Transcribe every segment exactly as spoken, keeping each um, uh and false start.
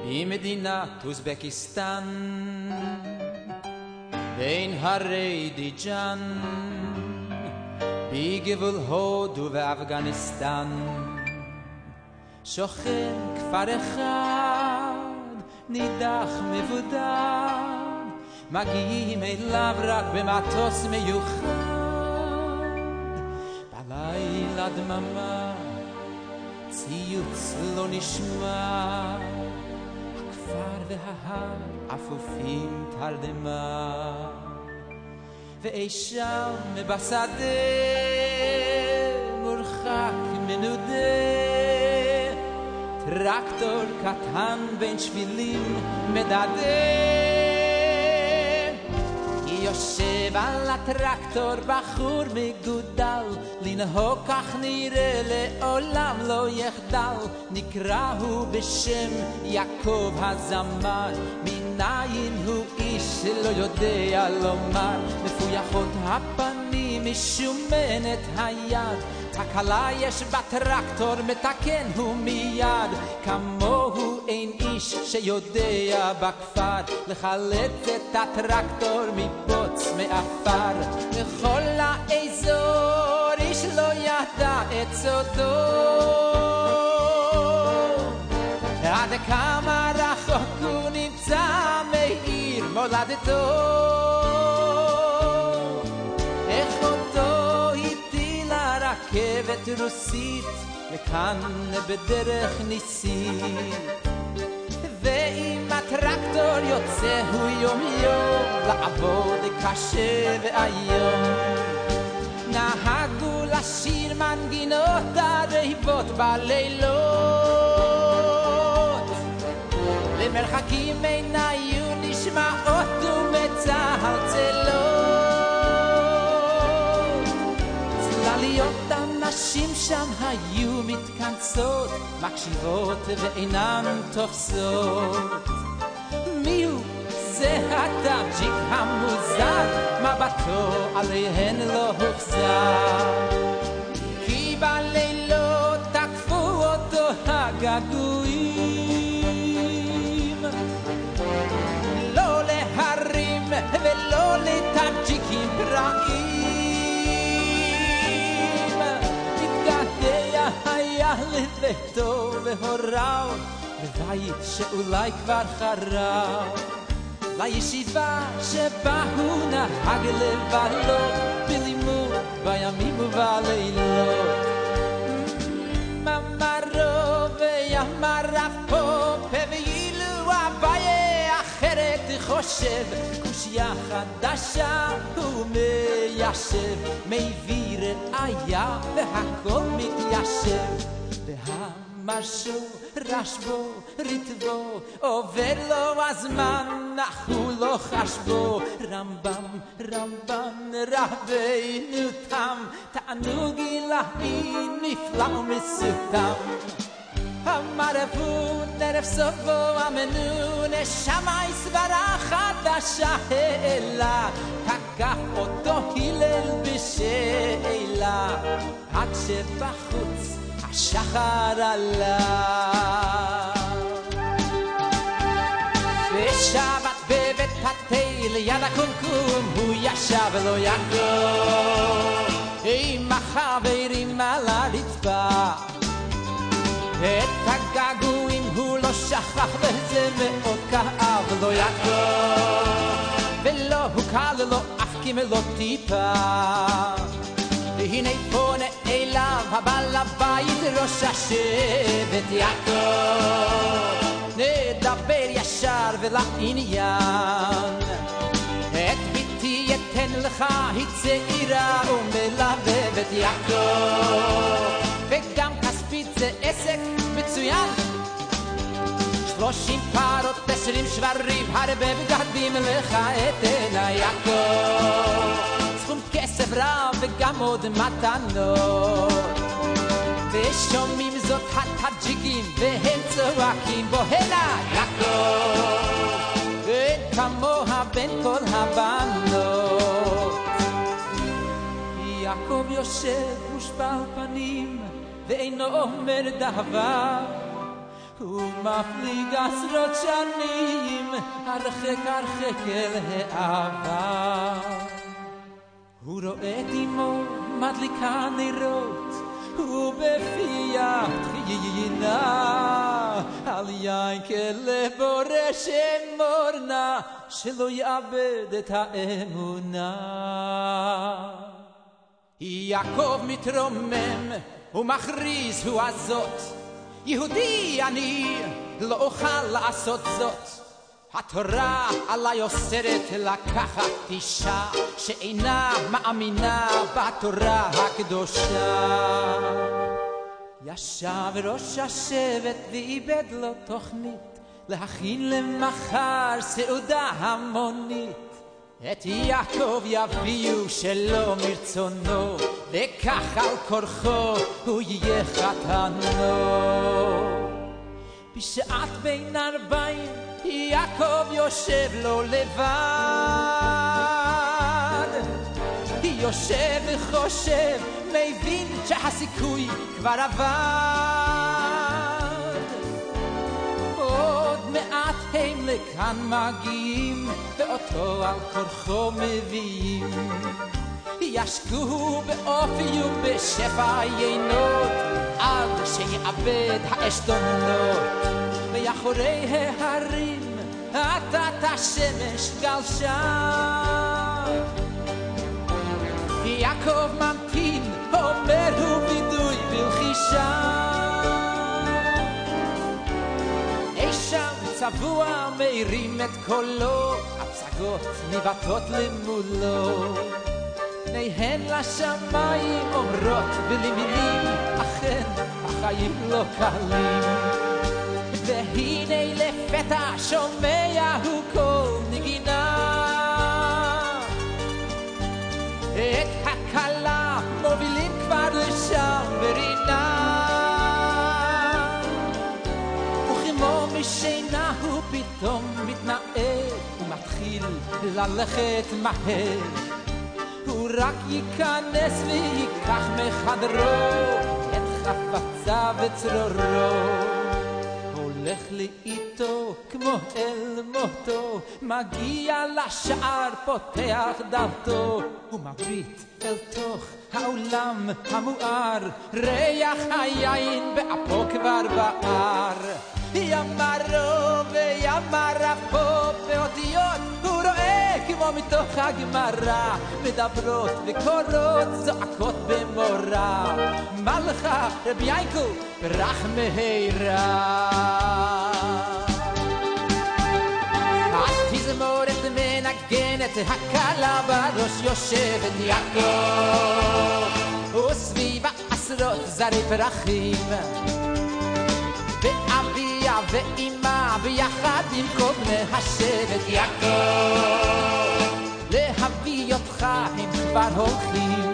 היא מדינת אוזבקיסטן בין הרי דיג'אן בגבול הודו ואפגניסטן שוכן כפר אחד נידח מבודד מגיעים אליו רק במטוס מיוחד בלילה דממה ציוץ לא נשמע הכפר וההר אפופים תרדמה ואי שם בשדה מורחק מנודה טרקטור קטן בין שבילים מדדה יושב על הטרקטור בחור מגודל לנהוג כך נראה לעולם לא יחדל נקרא הוא בשם יעקב הזמר מניין הוא איש שלא יודע לומר מפויחות הפנים משומנת היד תקלה יש בטרקטור מתקן הוא מיד כמוהו אין איש שיודע בכפר לחלץ את הטרקטור מבוץ מאפר לכל האזור איש לא ידע את סודו עד כמה רחוק הוא נמצא מעיר מולדתו איך אותו הטילה רכבת רוסית וכאן בדרך ניסית ואם הטרקטור יוצא הוא יום יום לעבוד קשה ואיום נהגו לשיר מנגינות הרהיבות בלילות למרחקים אין היו נשמעות ומצלצלות צלליות הנשים שם היו מתכנסות מקשיבות ואינן תופסות מיהו זה הטאג'יק המוזר מבטו עליהן לא הוחזר כי בלילות תקפו אותו הגעגועים לא להרים ולא לטאג'יקים פרעים מתגעגע היה לביתו והוריו בבית שאולי כבר חרב לישיבה שבה הוא נהג לבלות בלימוד בימים ובלילות ממרו וימרה פה ואילו הבעיה אחרת חושב קושיה חדשה הוא מיישב מביא ראיה והכל מתיישב והמרשו רשבו ריטבו עובר לו הזמן אך הוא לא חשבו רמב"ם רמב"ן רבינו תם תענוג אלוהי נפלא ומסותם המרפו נרף סובו אמנו נשמה סברה חדשה העלה תקף אותו הלל בשאלה עד שבחוץ השחר עלה בשבת בבית התל יד הקומקום הוא ישב ולא יעקב עם החברים על הרצפה את הגעגועים הוא לא שכח וזה מאוד כאב ולא יעקב ולא הוקל לו אף כמלוא טיפה והנה פונה אליו הבעל הבית ראש השבט יעקב נדבר ישר ולעניין את ביתי אתן לך היא צעירה ומלבבת יעקב וגם כספית זה עסק מצוין שלושים פרות עשרים שברים הרבה בגדים לך אתנה יעקב סכום כסף רב וגם עוד מתנות ושומעים זאת הטאג'יקים והם צועקים בו הנה יעקב וכמוה בין כל הבנות יעקב יושב מושפל פנים ואינו אומר דבר ומפליג עשרות שנים הרחק הרחק אל העבר. הוא רואה את אמו מדליקה נרות ובפיה תחינה על יין כלבורא שמורנה שלא יאבד את האמונה. יעקב מתרומם ומכריז הוא הזאת, יהודי אני לא אוכל לעשות זאת. התורה עלי אוסרת לקחת אישה שאינה מאמינה בתורה הקדושה. ישב ראש השבט ואיבד לו תוכנית להכין למחר סעודה המונית. את יעקב יביאו שלא מרצונו, וכך על כורחו הוא יהיה חתנו. בשעת בין ארבעים יעקב יושב לו לבד, יושב וחושב, מבין שהסיכוי כבר עבד. עוד מעט הם לכאן מגיעים, ואותו על כורחו מביאים. ישקו באופי ובשפע יינות, עד שיאבד העשתונות. ויחורי ההרים עטת השמש גלשה. יעקב ממתין, אומר הוא וידוי בלחישה. אי שם צבוע מרים את קולו, הפסגות ניבטות למולו. פניהן לשמיים אומרות בלי מילים, אכן החיים לא קלים. והנה לפתע שומע הוא קול נגינה, את הכלה מובילים כבר לשם ברינה. וכמו משינה הוא פתאום מתנער ומתחיל ללכת מהר. הוא רק ייכנס ויקח מחדרו את חפציו וצרורו. הולך לאיתו כמו אל מותו, מגיע לשער פותח דלתו, ומביט אל תוך העולם המואר. ריח היין באפו כבר בער. ימרו וימר אפו באותיות הוא רואה כמו מתוך הגמרא, מדברות וקורות זועקות במורה. מלכה רבי יעקב ברח מהירה. התזמורת מנגנת, הכלה בראש יושבת יעקב, וסביבה עשרות זרי פרחים. ואביה ואימה ביחד במקום להשבת יעקב, להביא אותך הם כבר הולכים.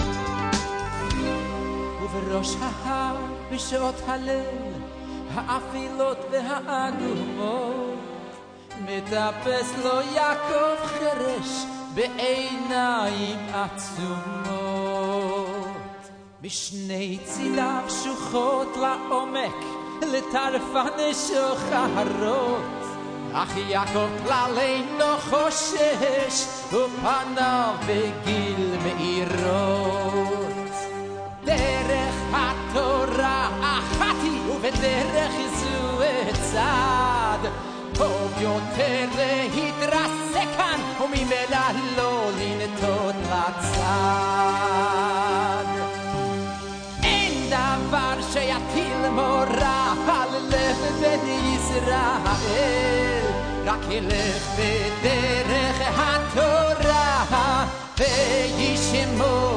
ובראש ההר בשעות הליל האפילות והאדומות, מטפס לו יעקב חרש בעיניים עצומות. משני צידיו שוחות לעומק, לטרפה נשוך הרות, אך יעקב כלל אינו חושש, ופניו בגיל מאירות. דרך התורה אחת היא, ובדרך זו אצעד, טוב יותר להתרסק כאן, וממילא לא לנטות לצד. אין דבר שיטיל מורה על לב בני ישראל, רק ילך בדרך התורה וישמור